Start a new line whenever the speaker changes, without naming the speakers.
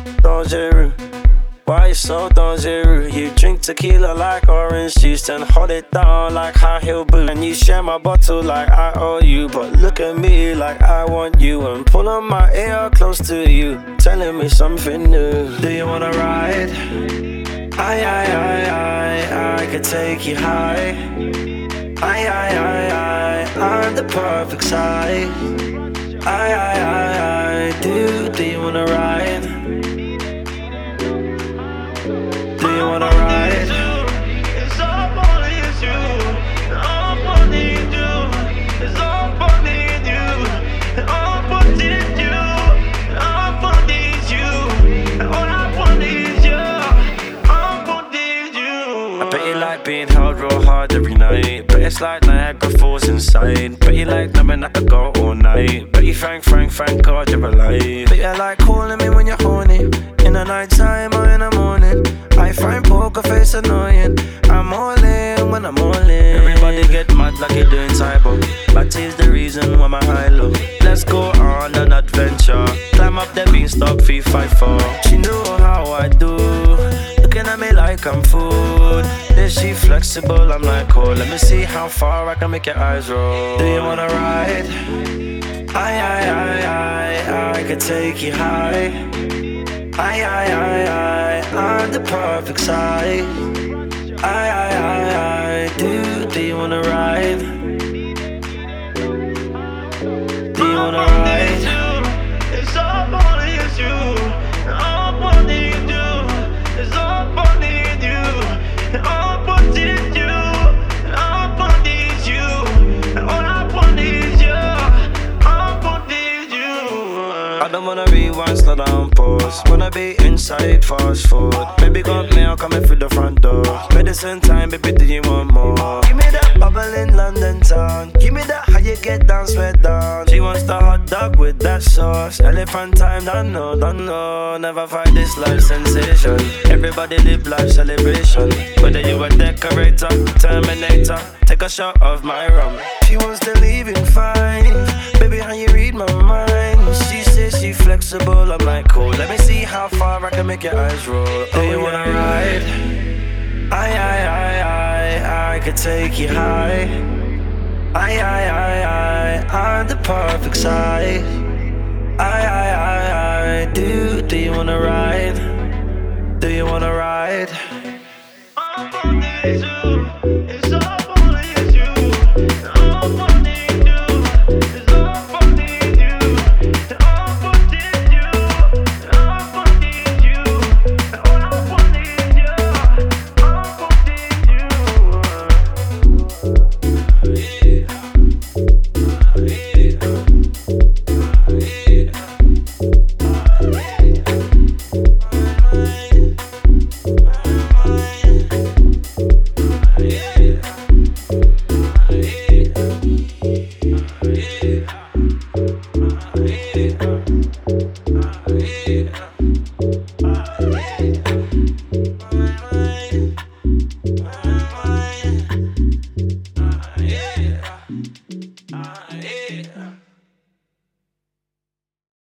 dangereux. Why you so dangerous? You drink tequila like orange juice and hold it down like high heel boots. And you share my bottle like I owe you, but look at me like I want you and pull on my ear close to you, telling me something new. Do you wanna ride? I could take you high. I'm the perfect size. Do you wanna ride? Do you wanna ride?
It's all only you. All only you. It's all only you. All only you. All only you. All I want is you. All only you.
I bet you like being held real hard every night. Bet it's like Niagara Falls inside. Bet you like numbing I could go all night. Bet you thank God you're alive. Bet you like calling me when you're horny, in the night time or in the morning. I find poker face annoying. I'm all in when I'm all in. Everybody get mad like you're doing cyber. But is the reason why my high low. Let's go on an adventure. Climb up the beanstalk 354. She knew how I do, looking at me like I'm food. Is she flexible? I'm like, oh, let me see how far I can make your eyes roll. Do you wanna ride? I could take you high. I'm the perfect size. Do you wanna ride? Do you wanna ride?
It's all only you. All only you. It's all only you. All only you. All only you. All I want is you. All only you.
I don't wanna rewind, slow down, pause. Wanna be inside, fast food. Baby got mail coming through the front door. Medicine time, baby, do you want more? Give me that bubble in London town. Give me that how you get down, sweat down. She wants the hot dog with that sauce. Elephant time, don't know. Never find this life sensation. Everybody live life celebration. Whether you a decorator, terminator, take a shot of my rum. She wants to leave in 5. Baby, how you read my mind? She says she flexible, I'm like, cool. Let me see how far I can make your eyes roll. Do you wanna ride? I could take you high. I'm the perfect size. Do you wanna ride? Do you wanna ride?